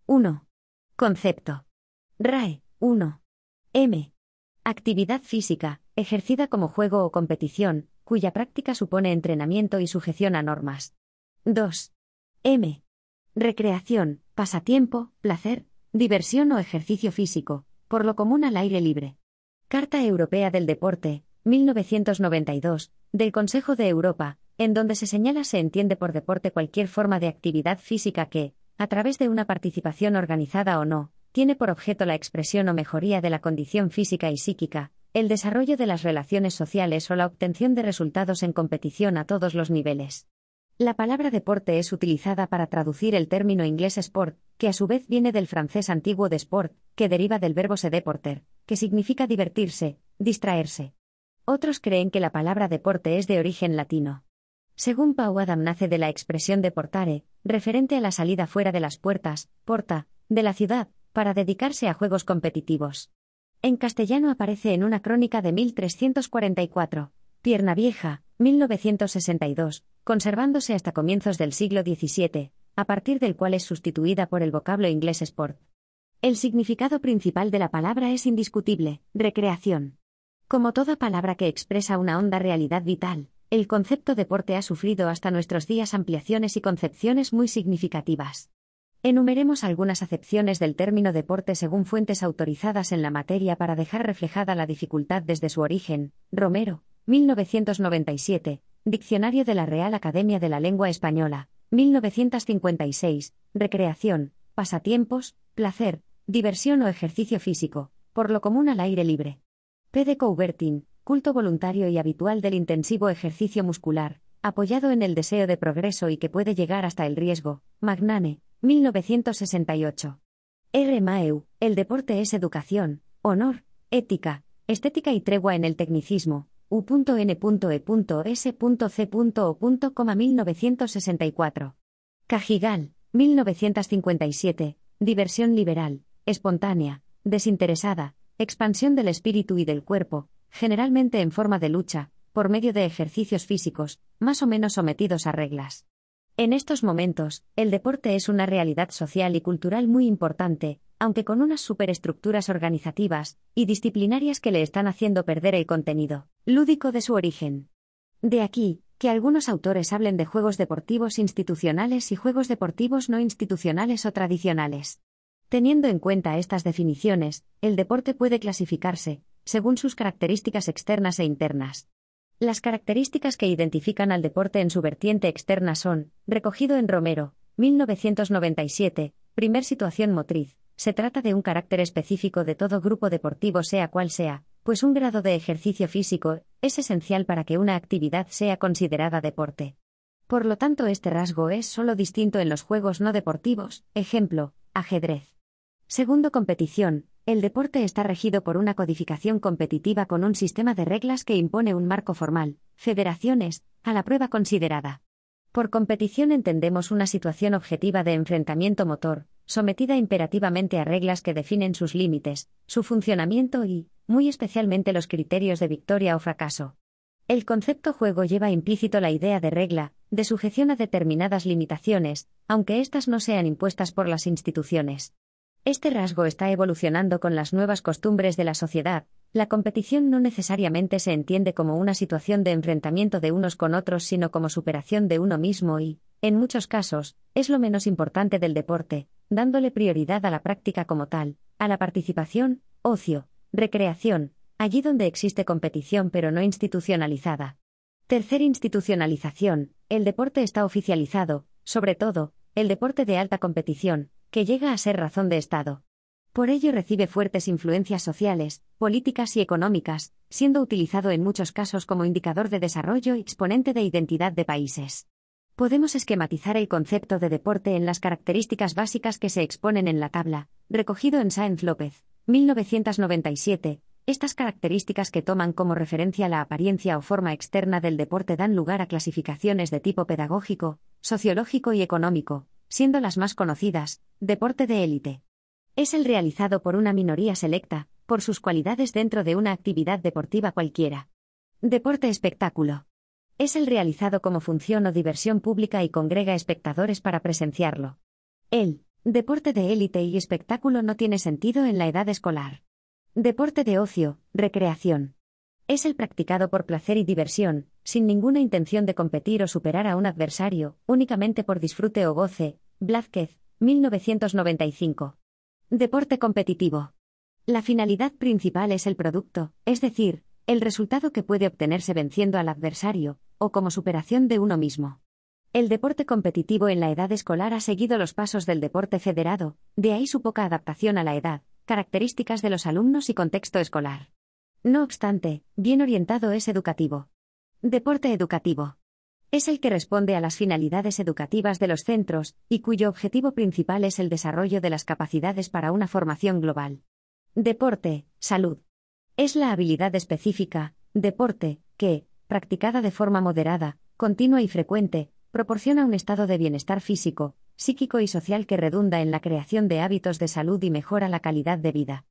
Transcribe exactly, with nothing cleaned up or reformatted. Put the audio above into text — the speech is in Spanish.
uno. Concepto. R A E, uno. M. Actividad física, ejercida como juego o competición, cuya práctica supone entrenamiento y sujeción a normas. dos. M. Recreación, pasatiempo, placer, diversión o ejercicio físico, por lo común al aire libre. Carta Europea del Deporte, mil novecientos noventa y dos, del Consejo de Europa, en donde se señala se entiende por deporte cualquier forma de actividad física que, a través de una participación organizada o no, tiene por objeto la expresión o mejoría de la condición física y psíquica, el desarrollo de las relaciones sociales o la obtención de resultados en competición a todos los niveles. La palabra deporte es utilizada para traducir el término inglés sport, que a su vez viene del francés antiguo de sport, que deriva del verbo se deporter, que significa divertirse, distraerse. Otros creen que la palabra deporte es de origen latino. Según Pau Adam nace de la expresión deportare, referente a la salida fuera de las puertas, porta, de la ciudad, para dedicarse a juegos competitivos. En castellano aparece en una crónica de mil trescientos cuarenta y cuatro, Pierna Vieja, mil novecientos sesenta y dos, conservándose hasta comienzos del siglo diecisiete, a partir del cual es sustituida por el vocablo inglés sport. El significado principal de la palabra es indiscutible, recreación. Como toda palabra que expresa una honda realidad vital, el concepto deporte ha sufrido hasta nuestros días ampliaciones y concepciones muy significativas. Enumeremos algunas acepciones del término deporte según fuentes autorizadas en la materia para dejar reflejada la dificultad desde su origen. Romero, mil novecientos noventa y siete, Diccionario de la Real Academia de la Lengua Española, mil novecientos cincuenta y seis, recreación, pasatiempos, placer, diversión o ejercicio físico, por lo común al aire libre. P. de Coubertin, culto voluntario y habitual del intensivo ejercicio muscular, apoyado en el deseo de progreso y que puede llegar hasta el riesgo. Magnane, mil novecientos sesenta y ocho. R. Maeu, el deporte es educación, honor, ética, estética y tregua en el tecnicismo. U N E S C O. mil novecientos sesenta y cuatro. Cajigal, mil novecientos cincuenta y siete, diversión liberal, espontánea, desinteresada, expansión del espíritu y del cuerpo, generalmente en forma de lucha, por medio de ejercicios físicos, más o menos sometidos a reglas. En estos momentos, el deporte es una realidad social y cultural muy importante, aunque con unas superestructuras organizativas y disciplinarias que le están haciendo perder el contenido lúdico de su origen. De aquí, que algunos autores hablen de juegos deportivos institucionales y juegos deportivos no institucionales o tradicionales. Teniendo en cuenta estas definiciones, el deporte puede clasificarse, según sus características externas e internas. Las características que identifican al deporte en su vertiente externa son, recogido en Romero, mil novecientos noventa y siete, primer situación motriz. Se trata de un carácter específico de todo grupo deportivo sea cual sea, pues un grado de ejercicio físico es esencial para que una actividad sea considerada deporte. Por lo tanto, este rasgo es solo distinto en los juegos no deportivos, ejemplo, ajedrez. Segundo, competición. El deporte está regido por una codificación competitiva con un sistema de reglas que impone un marco formal, federaciones, a la prueba considerada. Por competición entendemos una situación objetiva de enfrentamiento motor, sometida imperativamente a reglas que definen sus límites, su funcionamiento y, muy especialmente, los criterios de victoria o fracaso. El concepto juego lleva implícito la idea de regla, de sujeción a determinadas limitaciones, aunque éstas no sean impuestas por las instituciones. Este rasgo está evolucionando con las nuevas costumbres de la sociedad. La competición no necesariamente se entiende como una situación de enfrentamiento de unos con otros, sino como superación de uno mismo y, en muchos casos, es lo menos importante del deporte, dándole prioridad a la práctica como tal, a la participación, ocio, recreación, allí donde existe competición pero no institucionalizada. Tercer, institucionalización. El deporte está oficializado, sobre todo, el deporte de alta competición, que llega a ser razón de Estado. Por ello recibe fuertes influencias sociales, políticas y económicas, siendo utilizado en muchos casos como indicador de desarrollo y exponente de identidad de países. Podemos esquematizar el concepto de deporte en las características básicas que se exponen en la tabla, recogido en Sáenz López, mil novecientos noventa y siete. Estas características, que toman como referencia la apariencia o forma externa del deporte, dan lugar a clasificaciones de tipo pedagógico, sociológico y económico, siendo las más conocidas: deporte de élite. Es el realizado por una minoría selecta, por sus cualidades dentro de una actividad deportiva cualquiera. Deporte espectáculo. Es el realizado como función o diversión pública y congrega espectadores para presenciarlo. El Deporte de élite y espectáculo no tiene sentido en la edad escolar. Deporte de ocio, recreación. Es el practicado por placer y diversión, sin ninguna intención de competir o superar a un adversario, únicamente por disfrute o goce. Blázquez, mil novecientos noventa y cinco. Deporte competitivo. La finalidad principal es el producto, es decir, el resultado que puede obtenerse venciendo al adversario, o como superación de uno mismo. El deporte competitivo en la edad escolar ha seguido los pasos del deporte federado, de ahí su poca adaptación a la edad, características de los alumnos y contexto escolar. No obstante, bien orientado es educativo. Deporte educativo. Es el que responde a las finalidades educativas de los centros, y cuyo objetivo principal es el desarrollo de las capacidades para una formación global. Deporte, salud. Es la habilidad específica, deporte, que, practicada de forma moderada, continua y frecuente, proporciona un estado de bienestar físico, psíquico y social que redunda en la creación de hábitos de salud y mejora la calidad de vida.